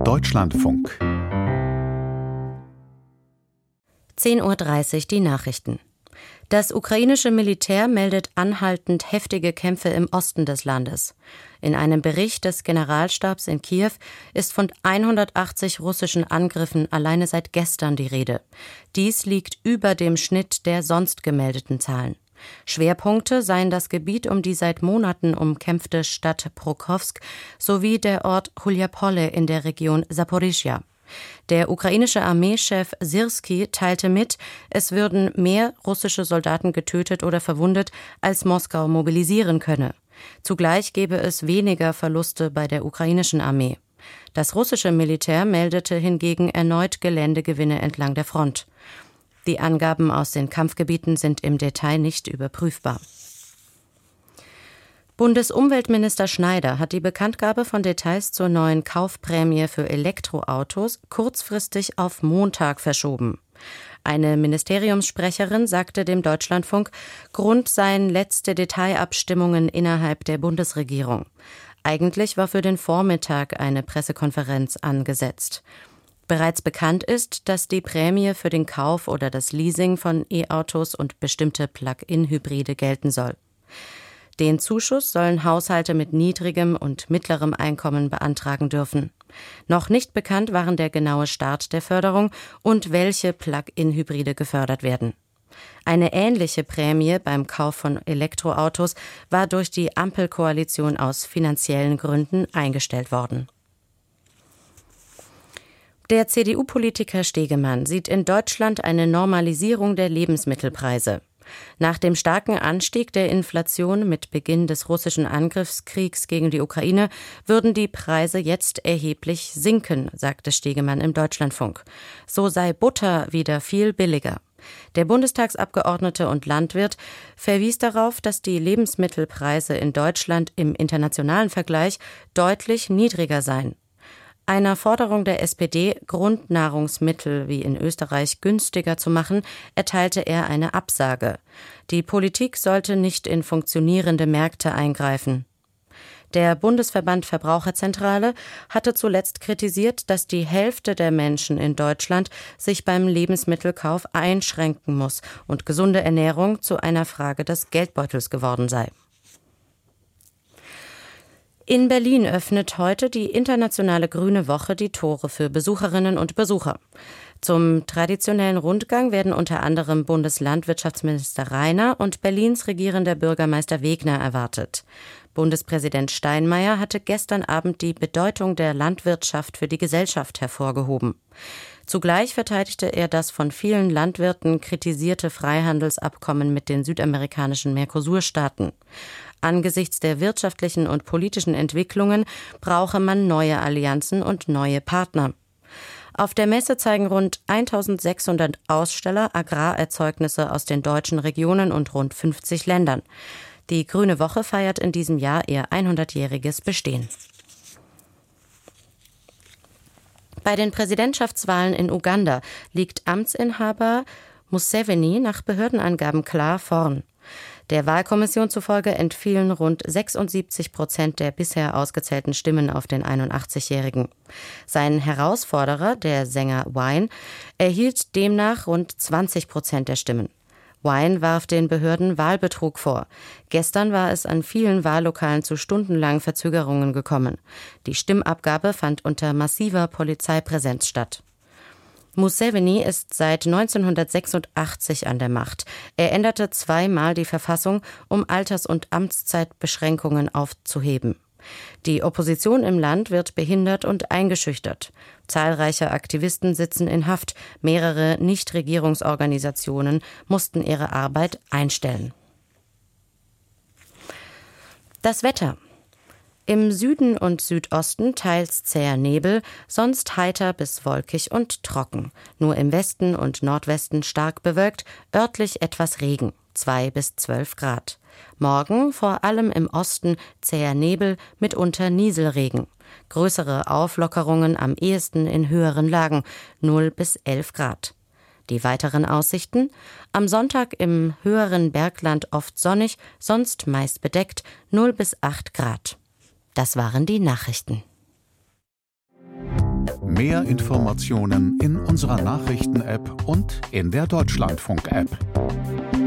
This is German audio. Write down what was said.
Deutschlandfunk 10:30 Uhr die Nachrichten. Das ukrainische Militär meldet anhaltend heftige Kämpfe im Osten des Landes. In einem Bericht des Generalstabs in Kiew ist von 180 russischen Angriffen alleine seit gestern die Rede. Dies liegt über dem Schnitt der sonst gemeldeten Zahlen. Schwerpunkte seien das Gebiet um die seit Monaten umkämpfte Stadt Pokrovsk sowie der Ort Chuliapole in der Region Saporischschja. Der ukrainische Armeechef Syrskij teilte mit, es würden mehr russische Soldaten getötet oder verwundet, als Moskau mobilisieren könne. Zugleich gebe es weniger Verluste bei der ukrainischen Armee. Das russische Militär meldete hingegen erneut Geländegewinne entlang der Front. Die Angaben aus den Kampfgebieten sind im Detail nicht überprüfbar. Bundesumweltminister Schneider hat die Bekanntgabe von Details zur neuen Kaufprämie für Elektroautos kurzfristig auf Montag verschoben. Eine Ministeriumssprecherin sagte dem Deutschlandfunk, Grund seien letzte Detailabstimmungen innerhalb der Bundesregierung. Eigentlich war für den Vormittag eine Pressekonferenz angesetzt. Bereits bekannt ist, dass die Prämie für den Kauf oder das Leasing von E-Autos und bestimmte Plug-in-Hybride gelten soll. Den Zuschuss sollen Haushalte mit niedrigem und mittlerem Einkommen beantragen dürfen. Noch nicht bekannt waren der genaue Start der Förderung und welche Plug-in-Hybride gefördert werden. Eine ähnliche Prämie beim Kauf von Elektroautos war durch die Ampelkoalition aus finanziellen Gründen eingestellt worden. Der CDU-Politiker Stegemann sieht in Deutschland eine Normalisierung der Lebensmittelpreise. Nach dem starken Anstieg der Inflation mit Beginn des russischen Angriffskriegs gegen die Ukraine würden die Preise jetzt erheblich sinken, sagte Stegemann im Deutschlandfunk. So sei Butter wieder viel billiger. Der Bundestagsabgeordnete und Landwirt verwies darauf, dass die Lebensmittelpreise in Deutschland im internationalen Vergleich deutlich niedriger seien. Einer Forderung der SPD, Grundnahrungsmittel wie in Österreich günstiger zu machen, erteilte er eine Absage. Die Politik sollte nicht in funktionierende Märkte eingreifen. Der Bundesverband Verbraucherzentrale hatte zuletzt kritisiert, dass die Hälfte der Menschen in Deutschland sich beim Lebensmittelkauf einschränken muss und gesunde Ernährung zu einer Frage des Geldbeutels geworden sei. In Berlin öffnet heute die Internationale Grüne Woche die Tore für Besucherinnen und Besucher. Zum traditionellen Rundgang werden unter anderem Bundeslandwirtschaftsminister Rainer und Berlins regierender Bürgermeister Wegner erwartet. Bundespräsident Steinmeier hatte gestern Abend die Bedeutung der Landwirtschaft für die Gesellschaft hervorgehoben. Zugleich verteidigte er das von vielen Landwirten kritisierte Freihandelsabkommen mit den südamerikanischen Mercosur-Staaten. Angesichts der wirtschaftlichen und politischen Entwicklungen brauche man neue Allianzen und neue Partner. Auf der Messe zeigen rund 1600 Aussteller Agrarerzeugnisse aus den deutschen Regionen und rund 50 Ländern. Die Grüne Woche feiert in diesem Jahr ihr 100-jähriges Bestehen. Bei den Präsidentschaftswahlen in Uganda liegt Amtsinhaber Museveni nach Behördenangaben klar vorn. Der Wahlkommission zufolge entfielen rund 76% der bisher ausgezählten Stimmen auf den 81-Jährigen. Sein Herausforderer, der Sänger Wine, erhielt demnach rund 20% der Stimmen. Wine warf den Behörden Wahlbetrug vor. Gestern war es an vielen Wahllokalen zu stundenlangen Verzögerungen gekommen. Die Stimmabgabe fand unter massiver Polizeipräsenz statt. Museveni ist seit 1986 an der Macht. Er änderte zweimal die Verfassung, um Alters- und Amtszeitbeschränkungen aufzuheben. Die Opposition im Land wird behindert und eingeschüchtert. Zahlreiche Aktivisten sitzen in Haft. Mehrere Nichtregierungsorganisationen mussten ihre Arbeit einstellen. Das Wetter. Im Süden und Südosten teils zäher Nebel, sonst heiter bis wolkig und trocken. Nur im Westen und Nordwesten stark bewölkt, örtlich etwas Regen, 2 bis 12 Grad. Morgen vor allem im Osten zäher Nebel, mitunter Nieselregen. Größere Auflockerungen am ehesten in höheren Lagen, 0 bis 11 Grad. Die weiteren Aussichten: am Sonntag im höheren Bergland oft sonnig, sonst meist bedeckt, 0 bis 8 Grad. Das waren die Nachrichten. Mehr Informationen in unserer Nachrichten-App und in der Deutschlandfunk-App.